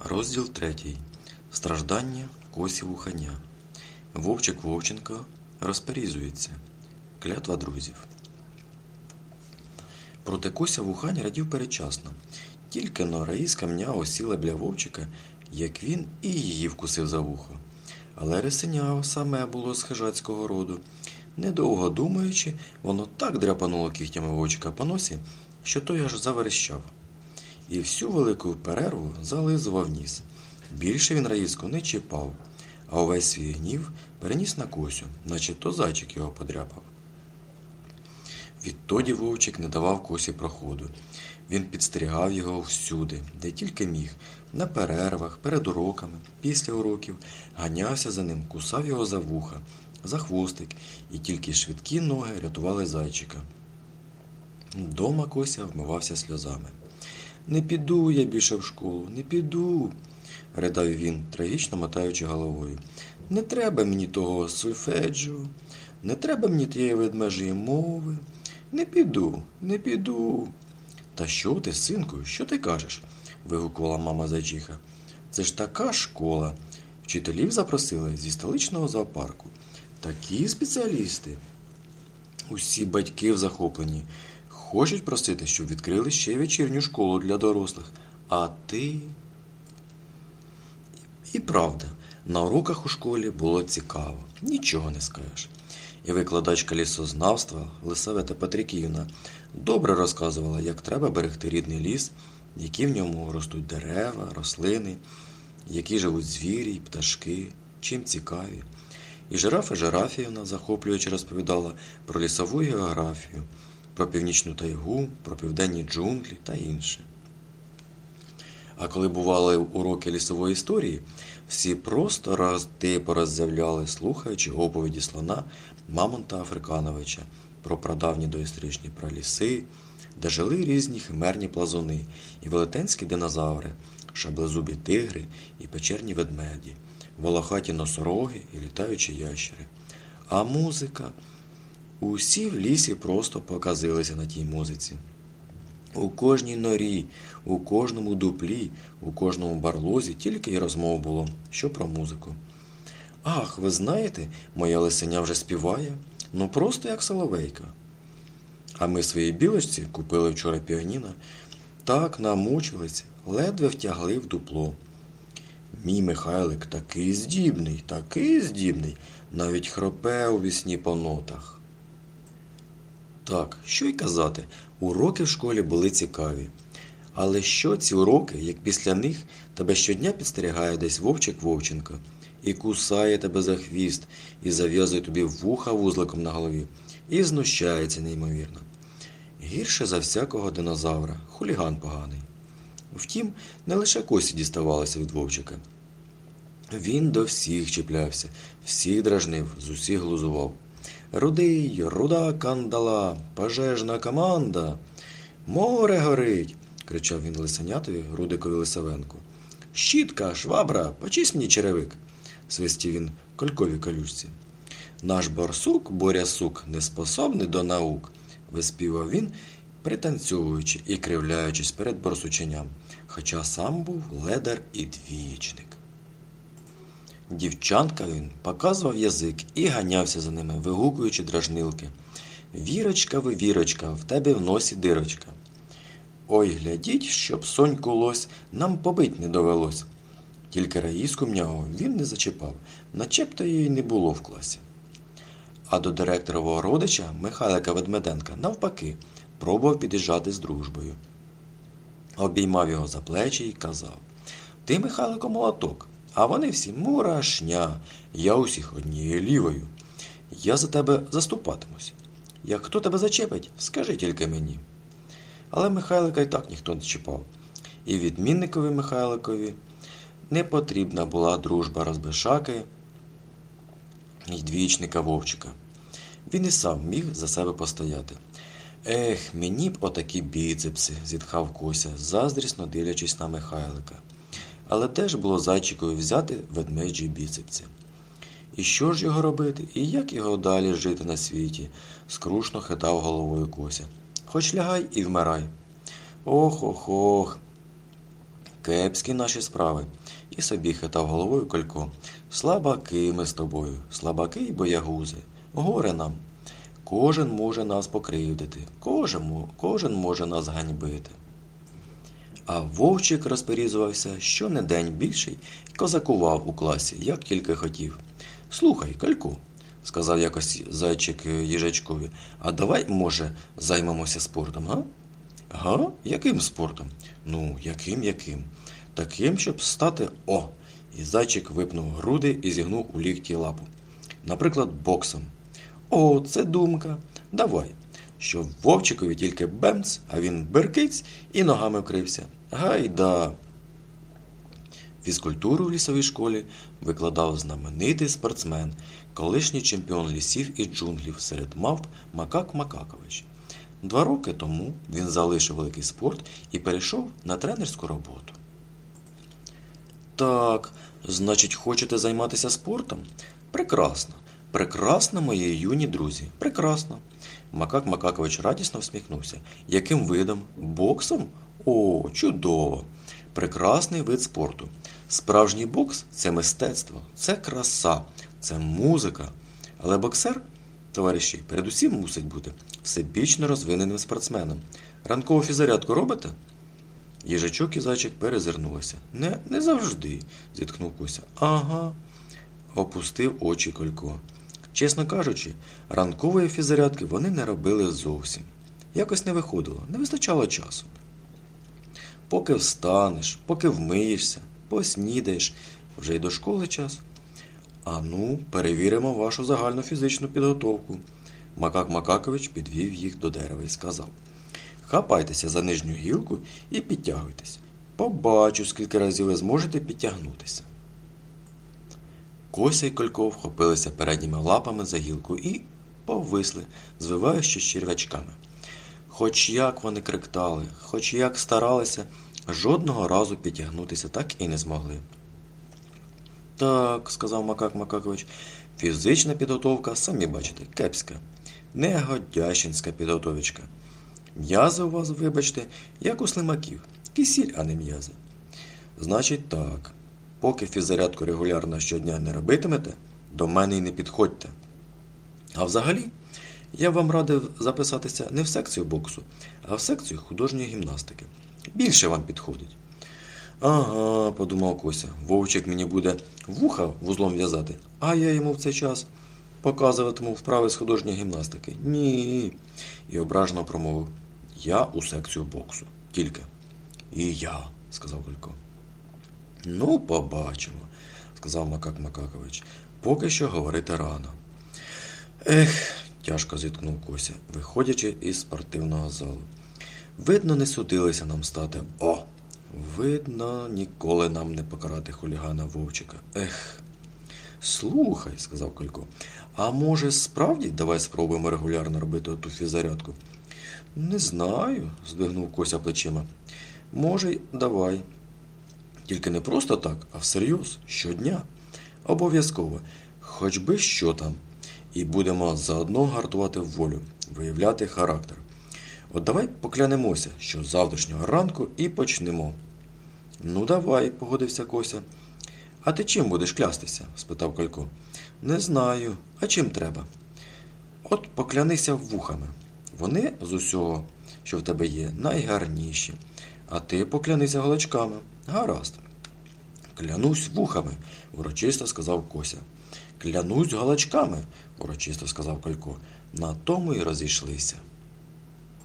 Розділ 3. Страждання Косі Вуханя. Вовчик Вовченко розперізується. Клятва друзів. Проте Кося Вухань радів передчасно. Тільки-но Раїска мняво сіла біля Вовчика, як він і її вкусив за вухо. Але рисеня саме було з хижацького роду. Недовго думаючи, воно так дряпануло кігтями Вовчика по носі, що той аж заверещав. І всю велику перерву зализував ніс. Більше він Раїску не чіпав, а увесь свій гнів переніс на Косю, наче то зайчик його подряпав. Відтоді Вовчик не давав Косі проходу. Він підстерігав його всюди, де тільки міг, на перервах, перед уроками, після уроків, ганявся за ним, кусав його за вуха, за хвостик, і тільки швидкі ноги рятували зайчика. Дома Кося вмивався сльозами. «Не піду я більше в школу, не піду», – ридав він, трагічно мотаючи головою. «Не треба мені того сольфеджіо, не треба мені тієї ведмежої мови. Не піду, не піду». «Та що ти, синку, що ти кажеш?» – вигукувала мама зайчиха. «Це ж така школа. Вчителів запросили зі столичного зоопарку. Такі спеціалісти. Усі батьки в захопленні. Хочуть просити, щоб відкрили ще вечірню школу для дорослих. А ти...» І правда, на уроках у школі було цікаво, нічого не скажеш. І викладачка лісознавства Лисавета Патриківна добре розказувала, як треба берегти рідний ліс, які в ньому ростуть дерева, рослини, які живуть звірі й пташки, чим цікаві. І Жирафа Жирафіївна захоплюючи розповідала про лісову географію, про північну тайгу, про південні джунглі та інше. А коли бували уроки лісової історії, всі просто роти пороззявляли, слухаючи оповіді слона Мамонта Африкановича про прадавні доісторичні праліси, де жили різні химерні плазуни і велетенські динозаври, шаблезубі тигри і печерні ведмеді, волохаті носороги і літаючі ящери. А музика? Усі в лісі просто показилися на тій музиці. У кожній норі, у кожному дуплі, у кожному барлозі тільки й розмов було, що про музику. «Ах, ви знаєте, моя лисеня вже співає, ну просто як соловейка. А ми своїй білочці купили вчора піаніно, так намучились, ледве втягли в дупло. Мій Михайлик такий здібний, навіть хропе у вісні по нотах». Так, що й казати, уроки в школі були цікаві. Але що ці уроки, як після них тебе щодня підстерігає десь Вовчик Вовченко і кусає тебе за хвіст, і зав'язує тобі вуха вузликом на голові, і знущається неймовірно. Гірше за всякого динозавра, хуліган поганий. Втім, не лише Косі діставалося від Вовчика. Він до всіх чіплявся, всіх дражнив, з усіх глузував. «Рудий, руда кандала, пожежна команда! Море горить!» – кричав він лисенятові Рудикові Лисавенку. «Щітка, швабра, почисть мені черевик!» – свистів він Колькові Колючці. «Наш борсук, Борясук, не способний до наук!» – виспівав він, пританцьовуючи і кривляючись перед борсученням, хоча сам був ледар і двієчник. Дівчанка він показував язик і ганявся за ними, вигукуючи дражнилки. «Вірочка ви, вірочка, в тебе в носі дирочка. Ой, глядіть, щоб Соньку лось нам побить не довелось». Тільки Раїску мнягу він не зачіпав, начебто її не було в класі. А до директорового родича Михайлика Ведмеденка навпаки пробував під'їжджати з дружбою. Обіймав його за плечі і казав: «Ти, Михайлико, молоток. А вони всі мурашня, я усіх однією лівою. Я за тебе заступатимусь. Як хто тебе зачепить, скажи тільки мені». Але Михайлика й так ніхто не чіпав. І відмінникові Михайликові не потрібна була дружба Розбишаки й двічника Вовчика. Він і сам міг за себе постояти. «Ех, мені б отакі біцепси», – зітхав Кося, заздрісно дивлячись на Михайлика. Але де ж було зайчикові взяти ведмеджі біцепси? І що ж його робити, і як його далі жити на світі? Скрушно хитав головою Кося. «Хоч лягай і вмирай». «Ох, ох, ох», Кепські наші справи. І собі хитав головою Колько. Слабаки ми з тобою, слабаки й боягузи. Горе нам. Кожен може нас покривдити, кожен може нас ганьбити. А вовчик розперізувався щонедень більший і козакував у класі, як тільки хотів. Слухай, Кальку, сказав якось зайчик їжачкові, а давай, може, займемося спортом, га? Га? Яким спортом? Ну, яким? Таким, щоб стати о. І зайчик випнув груди і зігнув у лікті лапу. Наприклад, боксом. О, це думка. Давай. Що вовчикові тільки бемц, а він беркиць і ногами вкрився. Гайда! Фізкультуру в лісовій школі викладав знаменитий спортсмен, колишній чемпіон лісів і джунглів серед мавп Макак Макакович. 2 роки тому він залишив великий спорт і перейшов на тренерську роботу. Так, значить, хочете займатися спортом? Прекрасно. Прекрасно, мої юні друзі. Прекрасно. Макак Макакович радісно всміхнувся. Яким видом? Боксом? О, чудово. Прекрасний вид спорту. Справжній бокс – це мистецтво, це краса, це музика. Але боксер, товариші, передусім мусить бути всебічно розвиненим спортсменом. Ранкову фіззарядку робите? Їжачок і зайчик перезирнулися. Не завжди, зітхнув Кося. Ага, опустив очі Колько. Чесно кажучи, ранкової фіззарядки вони не робили зовсім. Якось не виходило, не вистачало часу. Поки встанеш, поки вмиєшся, поснідаєш, вже й до школи час. Ану, перевіримо вашу загальну фізичну підготовку. Макак Макакович підвів їх до дерева і сказав. Хапайтеся за нижню гілку і підтягуйтесь. Побачу, скільки разів ви зможете підтягнутися. Кося й Колько вхопилися передніми лапами за гілку і повисли, звиваючись черв'ячками. Хоч як вони криктали, хоч як старалися, жодного разу підтягнутися так і не змогли. Так, сказав Макак Макакович, фізична підготовка, самі бачите, кепська. Негодящинська підготовочка. М'язи у вас, вибачте, як у слимаків. Кисіль, а не м'язи. Значить так, поки фіззарядку регулярно щодня не робитимете, до мене й не підходьте. А взагалі, я вам радив записатися не в секцію боксу, а в секцію художньої гімнастики. Більше вам підходить. Ага, подумав Кося, вовчик мені буде вуха вузлом в'язати, а я йому в цей час показуватиму вправи з художньої гімнастики. Ні. І ображено промовив. Я у секцію боксу. Тільки. І я, сказав Колько. Ну, побачимо, сказав Макак Макакович. Поки що говорити рано. Ех, тяжко зіткнув Кося, виходячи із спортивного залу. Видно, не судилися нам стати. О! Видно, ніколи нам не покарати хулігана вовчика. Ех. Слухай, сказав Колько, а може справді давай спробуємо регулярно робити оту фіззарядку? Не знаю, здвигнув Кося плечима. Може, й давай. Тільки не просто так, а всерйоз, щодня. Обов'язково, хоч би що там. І будемо заодно гартувати волю, виявляти характер. От давай поклянемося, що з завтрашнього ранку і почнемо. Ну давай, погодився Кося. А ти чим будеш клястися? Спитав Колько. Не знаю. А чим треба? От поклянися вухами. Вони з усього, що в тебе є, найгарніші. А ти поклянися голочками. Гаразд. Клянусь вухами, урочисто сказав Кося. Клянусь голочками, урочисто сказав Колько. На тому й розійшлися.